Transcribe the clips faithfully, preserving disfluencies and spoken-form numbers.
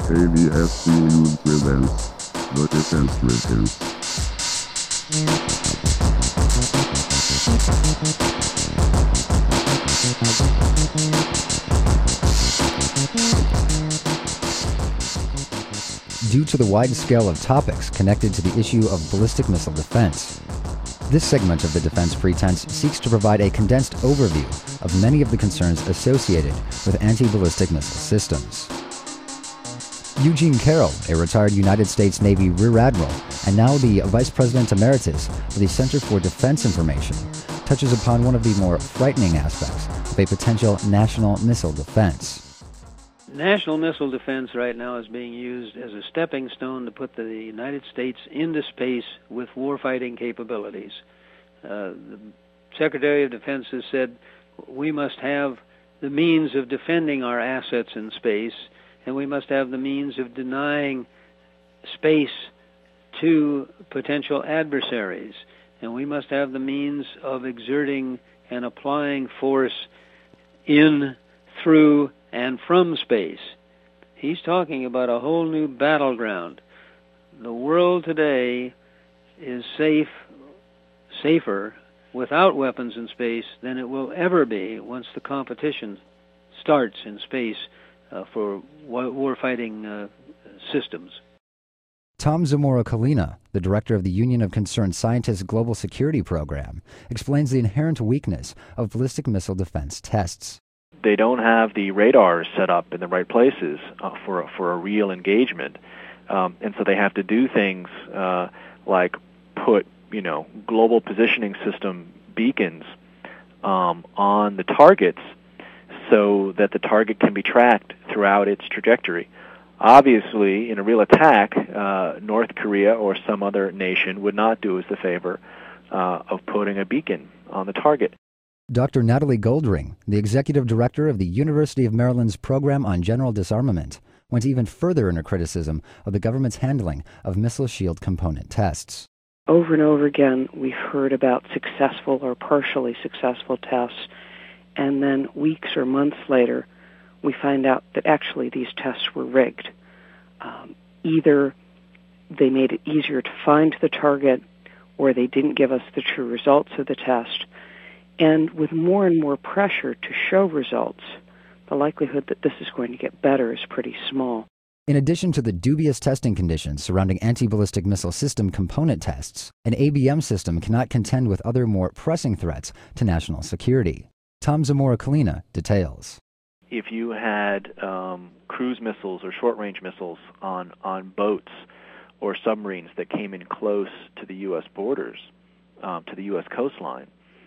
A B S News presents The Defense Missions. Due to the wide scale of topics connected to the issue of ballistic missile defense, this segment of the Defense Pretense seeks to provide a condensed overview of many of the concerns associated with anti-ballistic missile systems. Eugene Carroll, a retired United States Navy Rear Admiral and now the Vice President Emeritus of the Center for Defense Information, touches upon one of the more frightening aspects of a potential national missile defense. National missile defense right now is being used as a stepping stone to put the United States into space with warfighting capabilities. Uh, the Secretary of Defense has said we must have the means of defending our assets in space, and we must have the means of denying space to potential adversaries, and we must have the means of exerting and applying force in, through, and from space. He's talking about a whole new battleground. The world today is safe, safer without weapons in space than it will ever be once the competition starts in space uh, for warfighting uh, systems. Tom Zamora-Colina, the director of the Union of Concerned Scientists Global Security Program, explains the inherent weakness of ballistic missile defense tests. They don't have the radars set up in the right places uh, for a, for a real engagement, um, and so they have to do things uh, like put, you know, global positioning system beacons um, on the targets so that the target can be tracked throughout its trajectory. Obviously, in a real attack, uh, North Korea or some other nation would not do us the favor uh, of putting a beacon on the target. Doctor Natalie Goldring, the executive director of the University of Maryland's Program on General Disarmament, went even further in her criticism of the government's handling of missile shield component tests. Over and over again, we've heard about successful or partially successful tests, and then weeks or months later, we find out that actually these tests were rigged. Um, either they made it easier to find the target, or they didn't give us the true results of the test. And with more and more pressure to show results, the likelihood that this is going to get better is pretty small. In addition to the dubious testing conditions surrounding anti-ballistic missile system component tests, an A B M system cannot contend with other more pressing threats to national security. Tom Zamora-Colina details. If you had um, cruise missiles or short-range missiles on, on boats or submarines that came in close to the U S borders, um, to the U S coastline,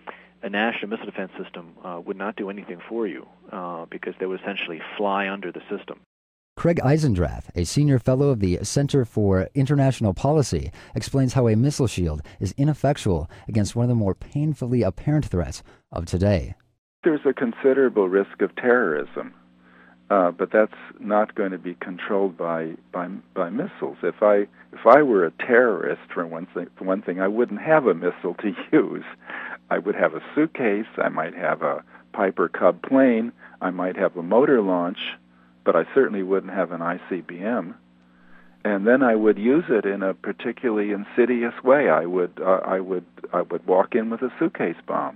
a national missile defense system uh, would not do anything for you uh, because they would essentially fly under the system. Craig Eisendrath, a senior fellow of the Center for International Policy, explains how a missile shield is ineffectual against one of the more painfully apparent threats of today. There's a considerable risk of terrorism, uh, but that's not going to be controlled by, by by missiles. If I if I were a terrorist, for one thing, for one thing, I wouldn't have a missile to use. I would have a suitcase. I might have a Piper Cub plane. I might have a motor launch, but I certainly wouldn't have an I C B M. And then I would use it in a particularly insidious way. I would uh, I would I would walk in with a suitcase bomb.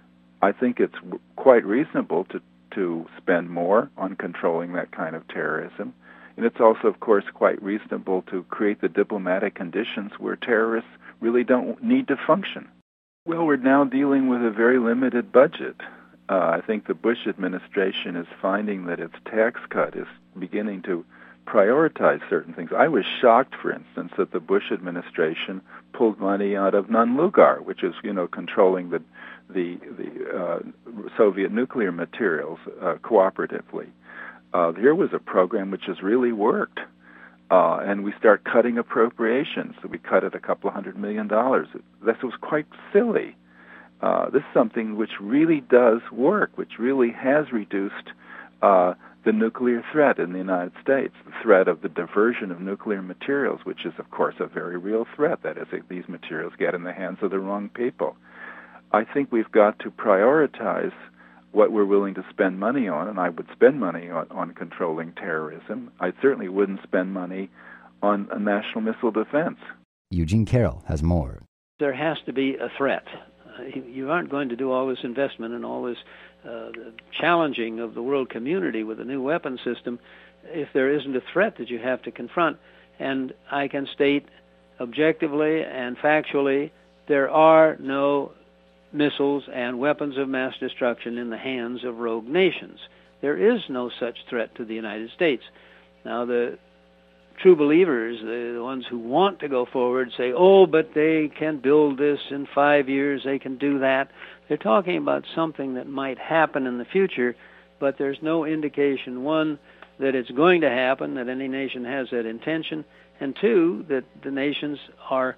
I think it's quite reasonable to, to spend more on controlling that kind of terrorism. And it's also, of course, quite reasonable to create the diplomatic conditions where terrorists really don't need to function. Well, we're now dealing with a very limited budget. Uh, I think the Bush administration is finding that its tax cut is beginning to prioritize certain things. I was shocked, for instance, that the Bush administration pulled money out of Nunn-Lugar, which is, you know, controlling the the the uh, Soviet nuclear materials uh, cooperatively. Uh, here was a program which has really worked, uh, and we start cutting appropriations. We cut it a couple of hundred million dollars. This was quite silly. Uh, this is something which really does work, which really has reduced uh, the nuclear threat in the United States, the threat of the diversion of nuclear materials, which is, of course, a very real threat. That is, if these materials get in the hands of the wrong people. I think we've got to prioritize what we're willing to spend money on, and I would spend money on, on controlling terrorism. I certainly wouldn't spend money on a national missile defense. Eugene Carroll has more. There has to be a threat. Uh, you aren't going to do all this investment and all this uh, challenging of the world community with a new weapon system if there isn't a threat that you have to confront. And I can state objectively and factually, there are no missiles and weapons of mass destruction in the hands of rogue nations. There is no such threat to the United States. Now, the true believers, the, the ones who want to go forward, say, oh, but they can build this in five years, they can do that. They're talking about something that might happen in the future, but there's no indication, one, that it's going to happen, that any nation has that intention, and two, that the nations are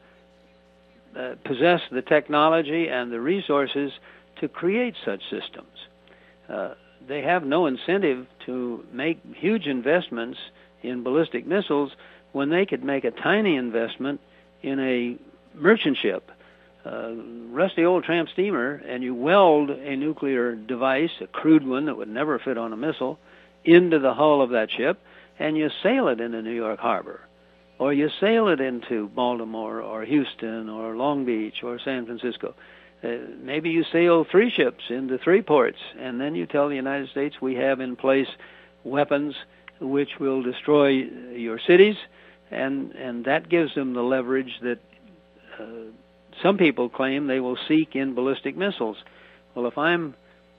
uh, possess the technology and the resources to create such systems. Uh, they have no incentive to make huge investments in ballistic missiles when they could make a tiny investment in a merchant ship, uh, rusty old tramp steamer, and you weld a nuclear device, a crude one that would never fit on a missile, into the hull of that ship, and you sail it into New York Harbor, or you sail it into Baltimore or Houston or Long Beach or San Francisco. Uh, maybe you sail three ships into three ports, and then you tell the United States we have in place weapons which will destroy your cities, and, and that gives them the leverage that uh, some people claim they will seek in ballistic missiles. Well, if I'm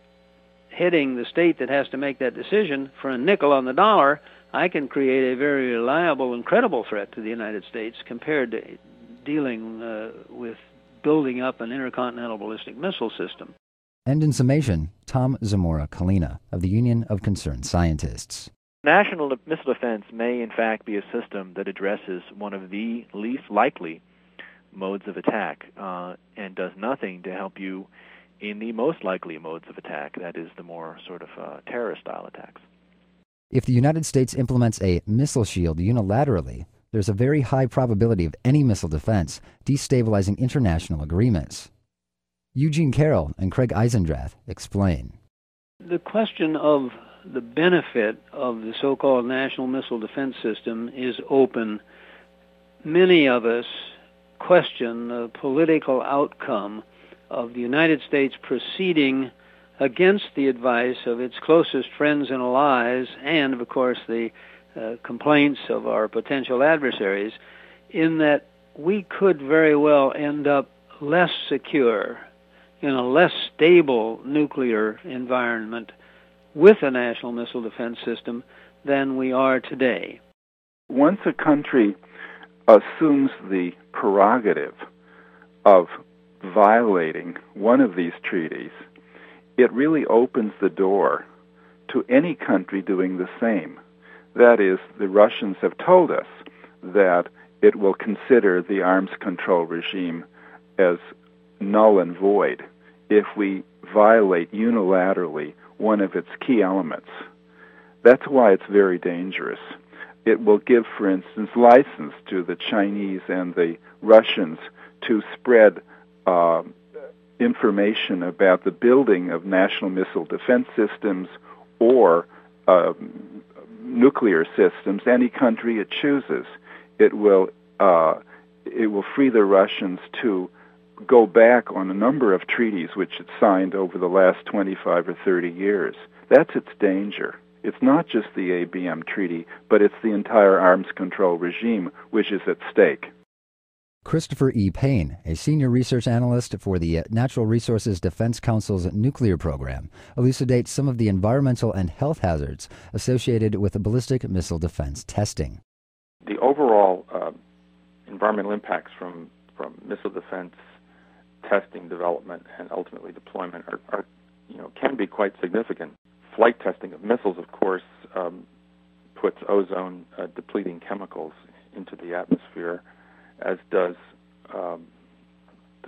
heading the state that has to make that decision for a nickel on the dollar, I can create a very reliable and credible threat to the United States compared to dealing uh, with building up an intercontinental ballistic missile system. And in summation, Tom Zamora-Kalina of the Union of Concerned Scientists. National missile defense may, in fact, be a system that addresses one of the least likely modes of attack uh, and does nothing to help you in the most likely modes of attack, that is, the more sort of uh, terrorist-style attacks. If the United States implements a missile shield unilaterally, there's a very high probability of any missile defense destabilizing international agreements. Eugene Carroll and Craig Eisendrath explain. The question of the benefit of the so-called national missile defense system is open. Many of us question the political outcome of the United States proceeding against the advice of its closest friends and allies, and, of course, the uh, complaints of our potential adversaries, in that we could very well end up less secure, in a less stable nuclear environment with a national missile defense system than we are today. Once a country assumes the prerogative of violating one of these treaties, it really opens the door to any country doing the same. That is, the Russians have told us that it will consider the arms control regime as null and void if we violate unilaterally one of its key elements. That's why it's very dangerous. It will give, for instance, license to the Chinese and the Russians to spread uh, information about the building of national missile defense systems or uh, nuclear systems, any country it chooses. It will uh, it will free the Russians to go back on a number of treaties which it signed over the last twenty-five or thirty years. That's its danger. It's not just the A B M treaty, but it's the entire arms control regime which is at stake. Christopher E. Payne, a senior research analyst for the Natural Resources Defense Council's nuclear program, elucidates some of the environmental and health hazards associated with ballistic missile defense testing. The overall uh, environmental impacts from, from missile defense testing, development, and ultimately deployment are, are, you know, can be quite significant. Flight testing of missiles, of course, um, puts ozone-depleting uh, chemicals into the atmosphere, as does um, the,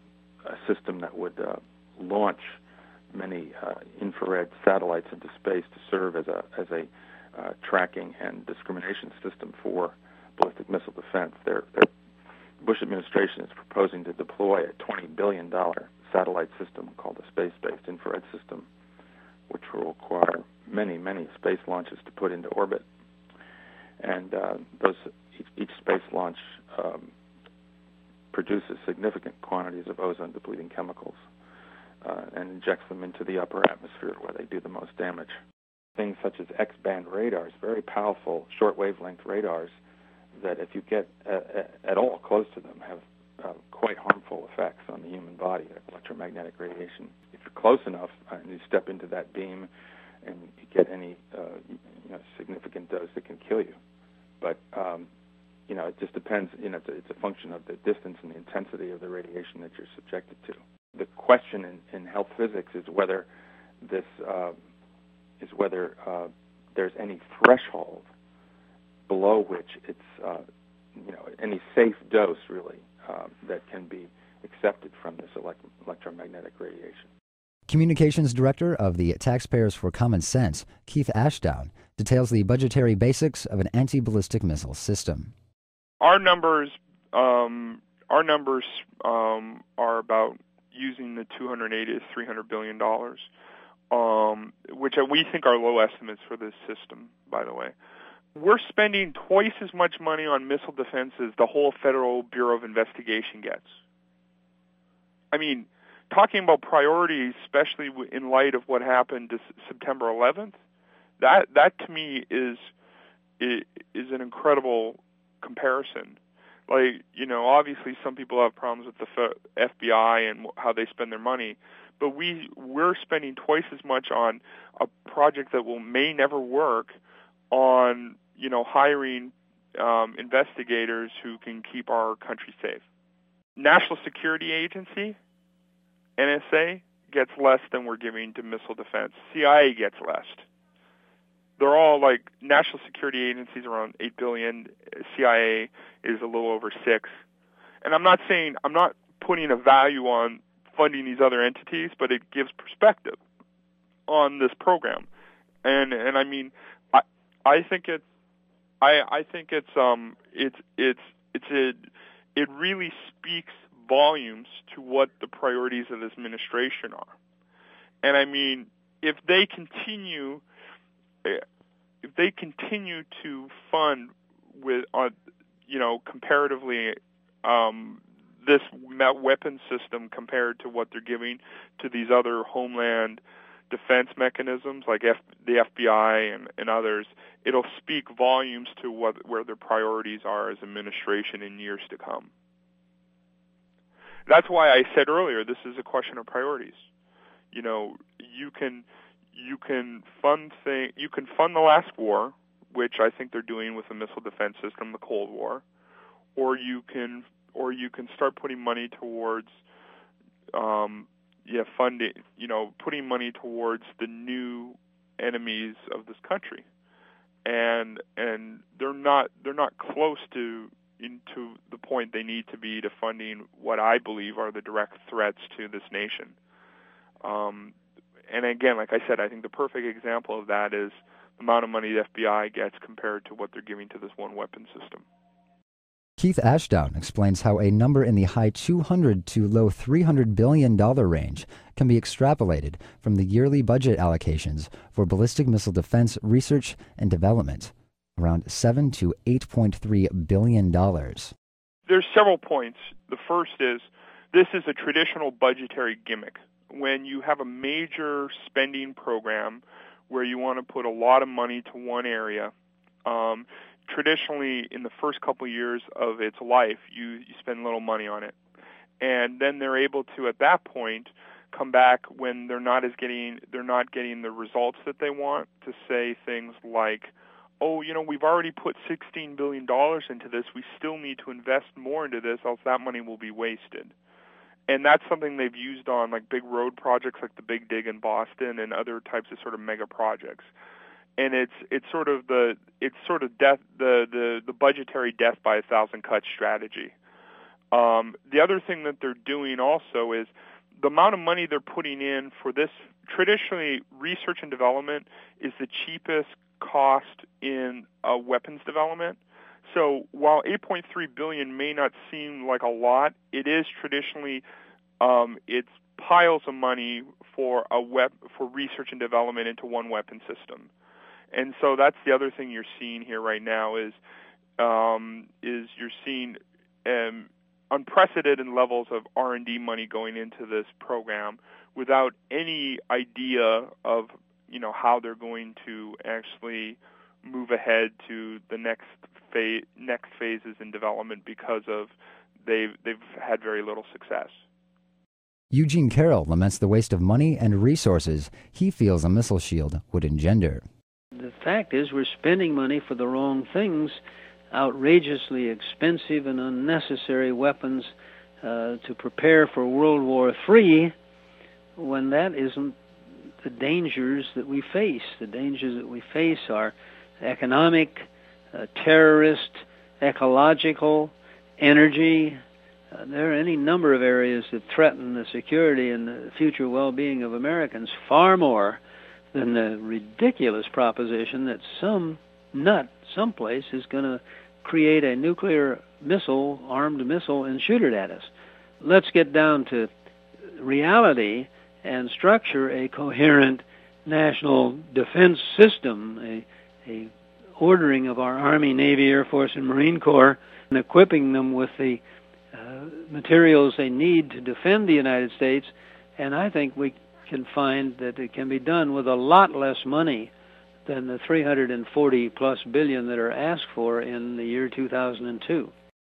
a system that would uh, launch many uh, infrared satellites into space to serve as a as a uh, tracking and discrimination system for ballistic missile defense. Their, their Bush administration is proposing to deploy a twenty billion dollars satellite system called a space-based infrared system which will require many, many space launches to put into orbit. And uh, those each, each space launch um, produces significant quantities of ozone-depleting chemicals uh, and injects them into the upper atmosphere where they do the most damage. Things such as X-band radars, very powerful short-wavelength radars that if you get uh, at all close to them have uh, quite harmful effects on the human body, electromagnetic radiation. If you're close enough uh, and you step into that beam and you get any uh, you know, significant dose, it can kill you. But um, you know, it just depends. You know, it's a, it's a function of the distance and the intensity of the radiation that you're subjected to. The question in, in health physics is whether this uh, is whether uh, there's any threshold below which it's uh, you know any safe dose really uh, that can be accepted from this elect- electromagnetic radiation. Communications Director of the Taxpayers for Common Sense, Keith Ashdown, details the budgetary basics of an anti-ballistic missile system. Our numbers, um, our numbers um, are about using the two hundred eighty to three hundred billion dollars, um, which we think are low estimates for this system. By the way, we're spending twice as much money on missile defense as the whole Federal Bureau of Investigation gets. I mean, talking about priorities, especially in light of what happened to September eleventh, that that to me is is an incredible comparison. Like, you know, obviously some people have problems with the F B I and how they spend their money, but we we're spending twice as much on a project that will may never work on, you know, hiring um, investigators who can keep our country safe. National Security Agency, N S A, gets less than we're giving to missile defense. C I A gets less. They're all like national security agencies around eight billion dollars. C I A is a little over six. And I'm not saying, I'm not putting a value on funding these other entities, but it gives perspective on this program. And and I mean, I I think it, I I think it's um it's it's it's a, it really speaks volumes to what the priorities of this administration are. And I mean, if they continue, if they continue to fund with, uh, you know, comparatively, um, this weapon system compared to what they're giving to these other homeland defense mechanisms like F, the F B I and, and others, it'll speak volumes to what where their priorities are as administration in years to come. That's why I said earlier, this is a question of priorities. You know, you can you can fund thing you can fund the last war, which I think they're doing with the missile defense system, the Cold War, or you can or you can start putting money towards um, yeah funding you know putting money towards the new enemies of this country, and and they're not they're not close to. into the point they need to be to funding what I believe are the direct threats to this nation. Um, and again, like I said, I think the perfect example of that is the amount of money the F B I gets compared to what they're giving to this one weapon system. Keith Ashdown explains how a number in the high two hundred to low three hundred billion dollars range can be extrapolated from the yearly budget allocations for ballistic missile defense research and development, around seven to eight point three billion dollars. There's several points. The first is, this is a traditional budgetary gimmick. When you have a major spending program where you want to put a lot of money to one area, um, traditionally in the first couple of years of its life, you, you spend little money on it. And then they're able to, at that point, come back when they're not as getting they're not getting the results that they want, to say things like, oh, you know, we've already put sixteen billion dollars into this. We still need to invest more into this, else that money will be wasted. And that's something they've used on like big road projects like the Big Dig in Boston and other types of sort of mega projects. And it's it's sort of the it's sort of death the the, the budgetary death by a thousand cuts strategy. Um, the other thing that they're doing also is the amount of money they're putting in for this. Traditionally, research and development is the cheapest cost in uh, weapons development. So while eight point three billion dollars may not seem like a lot, it is traditionally um, it's piles of money for a wep- for research and development into one weapon system. And so that's the other thing you're seeing here right now is um, is you're seeing um, unprecedented levels of R and D money going into this program without any idea of, you know, how they're going to actually move ahead to the next phase, next phases in development because of they've they've had very little success. Eugene Carroll laments the waste of money and resources he feels a missile shield would engender. The fact is we're spending money for the wrong things, outrageously expensive and unnecessary weapons uh, to prepare for World War Three, when that isn't the dangers that we face. The dangers that we face are economic, uh, terrorist, ecological, energy. Uh, there are any number of areas that threaten the security and the future well-being of Americans far more than the ridiculous proposition that some nut someplace is going to create a nuclear missile, armed missile, and shoot it at us. Let's get down to reality and structure a coherent national defense system, a, a ordering of our Army, Navy, Air Force, and Marine Corps, and equipping them with the uh, materials they need to defend the United States. And I think we can find that it can be done with a lot less money than the three hundred forty plus billion that are asked for in the year two thousand two.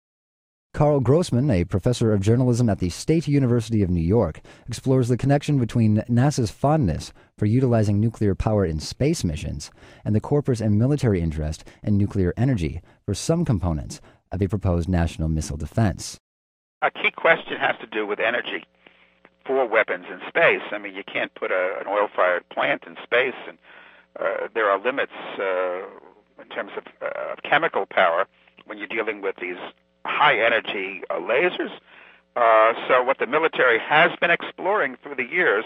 Carl Grossman, a professor of journalism at the State University of New York, explores the connection between NASA's fondness for utilizing nuclear power in space missions and the corporate and military interest in nuclear energy for some components of a proposed national missile defense. A key question has to do with energy for weapons in space. I mean, you can't put a, an oil-fired plant in space, and uh, there are limits uh, in terms of, uh, of chemical power when you're dealing with these high-energy uh, lasers. Uh, so what the military has been exploring through the years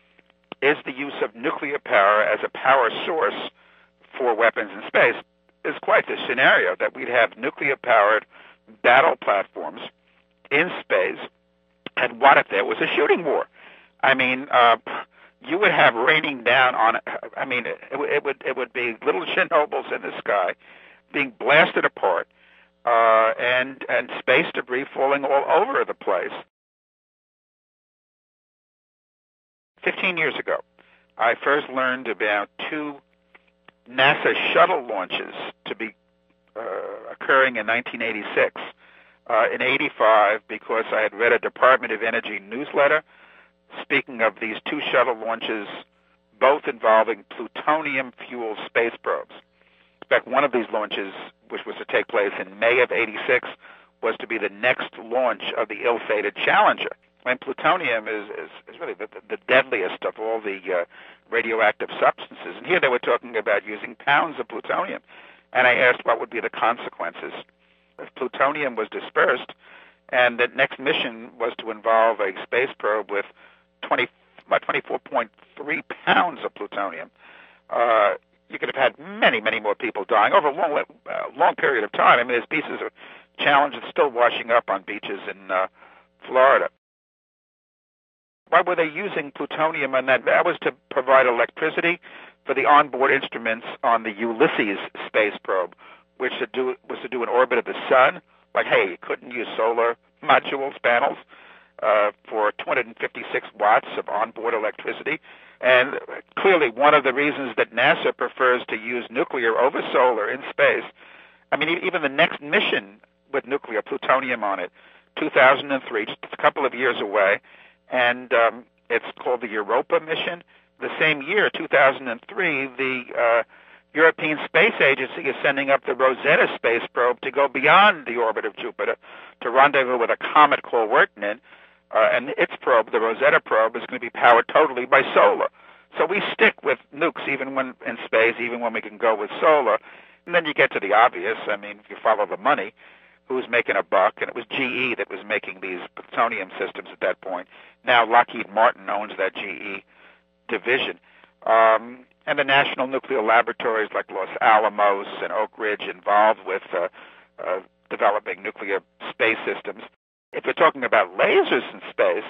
is the use of nuclear power as a power source for weapons in space. Is quite the scenario that we'd have nuclear-powered battle platforms in space, and what if there was a shooting war? I mean, uh, you would have raining down on, I mean, it, it would it would be little Chernobyls in the sky being blasted apart, uh, and, and space debris falling all over the place. Fifteen years ago, I first learned about two NASA shuttle launches to be uh, occurring in nineteen eighty-six. Uh, in eighty-five, because I had read a Department of Energy newsletter speaking of these two shuttle launches, both involving plutonium-fueled space probes. In fact, one of these launches, which was to take place in May of eighty-six, was to be the next launch of the ill-fated Challenger. And plutonium is, is, is really the, the deadliest of all the uh, radioactive substances. And here they were talking about using pounds of plutonium. And I asked what would be the consequences if plutonium was dispersed, and the next mission was to involve a space probe with twenty, about twenty-four point three pounds of plutonium. Uh, you could have had many, many more people dying over a long, uh, long period of time. I mean, there's pieces of Challenger still washing up on beaches in uh, Florida. Why were they using plutonium on that? That was to provide electricity for the onboard instruments on the Ulysses space probe, which to do, was to do an orbit of the sun. Like, hey, you couldn't use solar modules, panels, uh, for two hundred fifty-six watts of onboard electricity. And clearly one of the reasons that NASA prefers to use nuclear over solar in space, I mean, even the next mission with nuclear plutonium on it, two thousand three, just a couple of years away, and um, it's called the Europa mission. The same year, two thousand three, the uh, European Space Agency is sending up the Rosetta space probe to go beyond the orbit of Jupiter to rendezvous with a comet called Wirtanen, uh, and its probe, the Rosetta probe, is going to be powered totally by solar. So we stick with nukes even when in space, even when we can go with solar. And then you get to the obvious. I mean, if you follow the money, who's making a buck? And it was G E that was making these plutonium systems at that point. Now Lockheed Martin owns that G E division. Um, and the national nuclear laboratories like Los Alamos and Oak Ridge involved with uh, uh, developing nuclear space systems. If we're talking about lasers in space,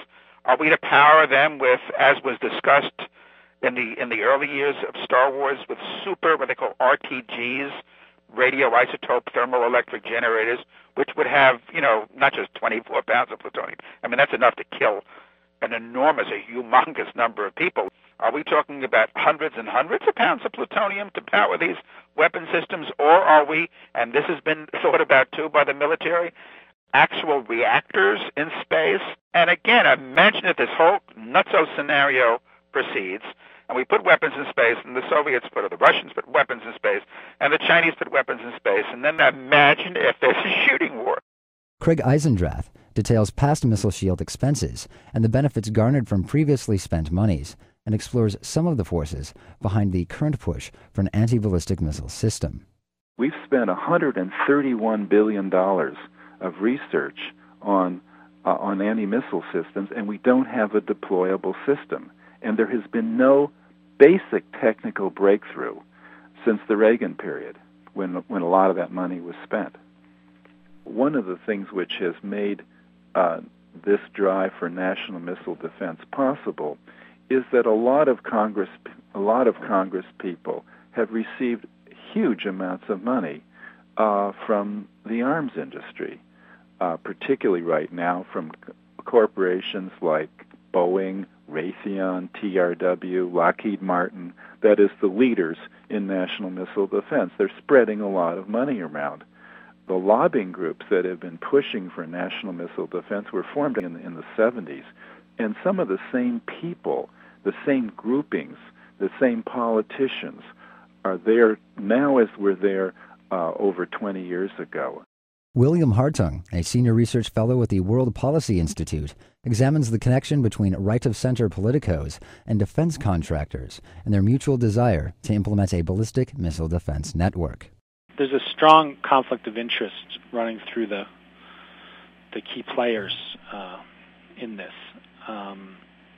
Are we to power them with, as was discussed in the in the early years of Star Wars, with super, what they call R T Gs, radioisotope thermoelectric generators, which would have, you know, not just twenty-four pounds of plutonium. I mean, that's enough to kill an enormous, a humongous number of people. Are we talking about hundreds and hundreds of pounds of plutonium to power these weapon systems, or are we, and this has been thought about too by the military, actual reactors in space? And again, imagine if this whole nutso scenario proceeds, and we put weapons in space, and the Soviets put, or the Russians put weapons in space, and the Chinese put weapons in space, and then imagine if there's a shooting war. Craig Eisendrath details past missile shield expenses and the benefits garnered from previously spent monies, and explores some of the forces behind the current push for an anti-ballistic missile system. We've spent one hundred thirty-one billion dollars of research on uh, on anti-missile systems, and we don't have a deployable system. And there has been no basic technical breakthrough since the Reagan period, when when a lot of that money was spent. One of the things which has made uh, this drive for national missile defense possible is that a lot of Congress, a lot of Congress people have received huge amounts of money uh, from the arms industry, uh, particularly right now from c- corporations like Boeing, Raytheon, T R W, Lockheed Martin, that is, the leaders in national missile defense. They're spreading a lot of money around. The lobbying groups that have been pushing for national missile defense were formed in, in the seventies, and some of the same people, the same groupings, the same politicians are there now as were there uh, over twenty years ago. William Hartung, a senior research fellow at the World Policy Institute, examines the connection between right-of-center politicos and defense contractors and their mutual desire to implement a ballistic missile defense network. There's a strong conflict of interest running through the the key players uh, in this. Um,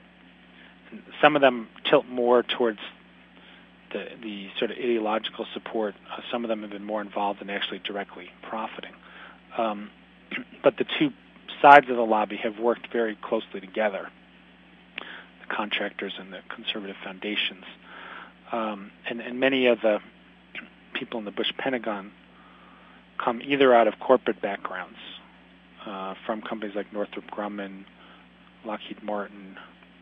some of them tilt more towards the the sort of ideological support. Uh, some of them have been more involved in actually directly profiting. Um, but the two sides of the lobby have worked very closely together, the contractors and the conservative foundations. Um, and, and many of the people in the Bush Pentagon come either out of corporate backgrounds, uh, from companies like Northrop Grumman, Lockheed Martin,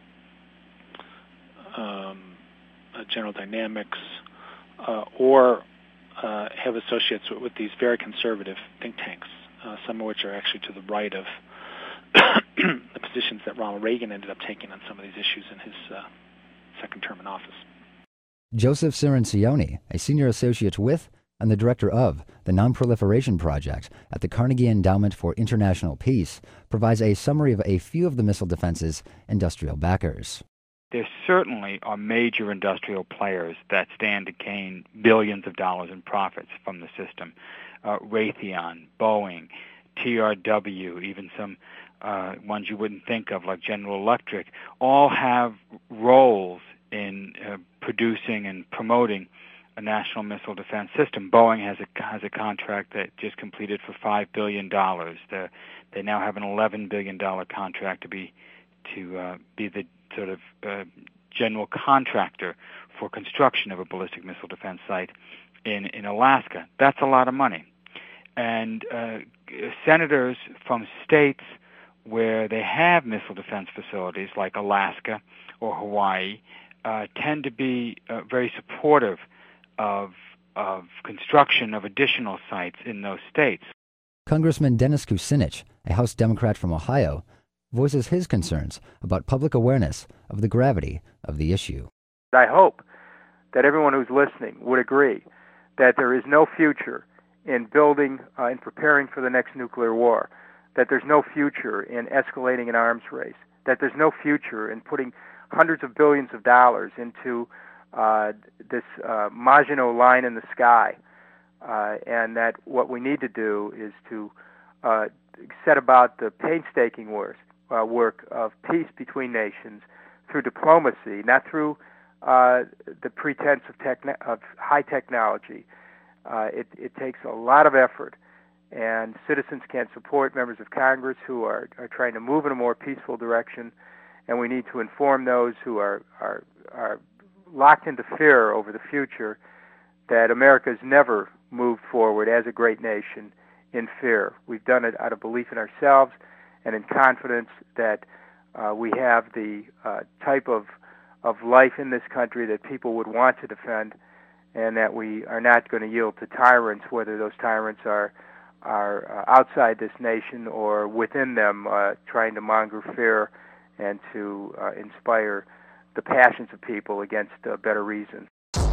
um, uh, General Dynamics, uh, or uh, have associates with, with these very conservative think tanks, uh, some of which are actually to the right of the positions that Ronald Reagan ended up taking on some of these issues in his uh, second term in office. Joseph Cirincione, a senior associate with and the director of the Non-Proliferation Project at the Carnegie Endowment for International Peace, provides a summary of a few of the missile defense's industrial backers. There certainly are major industrial players that stand to gain billions of dollars in profits from the system. Uh, Raytheon, Boeing, T R W, even some uh, ones you wouldn't think of like General Electric, all have roles in uh, producing and promoting a national missile defense system. Boeing has a has a contract that just completed for five billion dollars. The, they now have an eleven billion dollars contract to be to uh, be the sort of uh, general contractor for construction of a ballistic missile defense site in, in Alaska. That's a lot of money. And uh, senators from states where they have missile defense facilities like Alaska or Hawaii uh, tend to be uh, very supportive of of construction of additional sites in those states. Congressman Dennis Kucinich, a House Democrat from Ohio, voices his concerns about public awareness of the gravity of the issue. I hope that everyone who's listening would agree that there is no future in building uh, and preparing for the next nuclear war, that there's no future in escalating an arms race, that there's no future in putting hundreds of billions of dollars into uh, this uh, Maginot Line in the sky, uh, and that what we need to do is to uh, set about the painstaking work, uh, work of peace between nations through diplomacy, not through uh, the pretense of, techn- of high technology. Uh, it, it takes a lot of effort, and citizens can support members of Congress who are, are trying to move in a more peaceful direction, and we need to inform those who are, are, are locked into fear over the future that America's never moved forward as a great nation in fear. We've done it out of belief in ourselves and in confidence that uh, we have the uh, type of, of life in this country that people would want to defend, and that we are not going to yield to tyrants, whether those tyrants are are uh, outside this nation or within them, uh, trying to monger fear and to uh, inspire the passions of people against uh, better reason.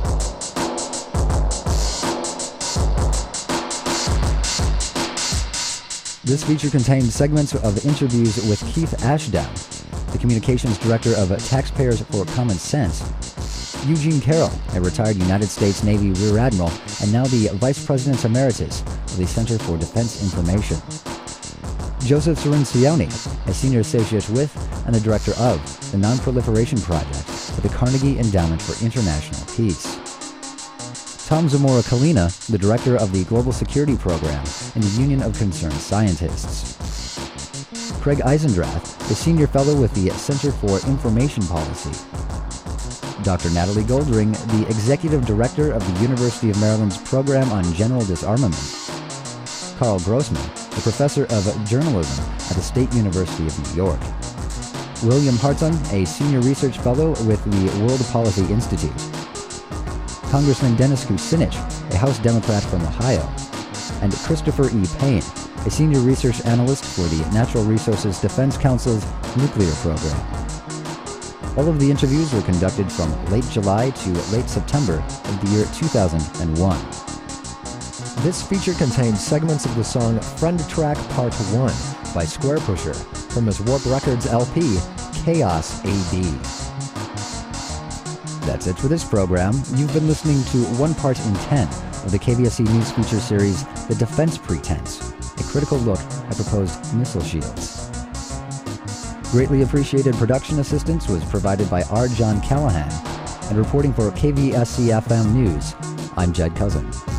This feature contained segments of interviews with Keith Ashdown, the communications director of Taxpayers for Common Sense, Eugene Carroll, a retired United States Navy Rear Admiral and now the Vice President Emeritus of the Center for Defense Information, Joseph Cirincione, a senior associate with and the director of the Non-Proliferation Project at the Carnegie Endowment for International Peace, Tom Zamora Kalina, the director of the Global Security Program in the Union of Concerned Scientists, Craig Eisendrath, a senior fellow with the Center for Information Policy, Doctor Natalie Goldring, the executive director of the University of Maryland's Program on General Disarmament, Carl Grossman, a professor of journalism at the State University of New York, William Hartung, a senior research fellow with the World Policy Institute, Congressman Dennis Kucinich, a House Democrat from Ohio, and Christopher E. Payne, a senior research analyst for the Natural Resources Defense Council's nuclear program. All of the interviews were conducted from late July to late September of the year two thousand one. This feature contains segments of the song Friend Track Part one by Squarepusher from his Warp Records L P, Chaos A D. That's it for this program. You've been listening to one part in ten of the K V S C News feature series, The Defense Pretense, a critical look at proposed missile shields. Greatly appreciated production assistance was provided by R. John Callahan, and reporting for K V S C F M News, I'm Jed Cousin.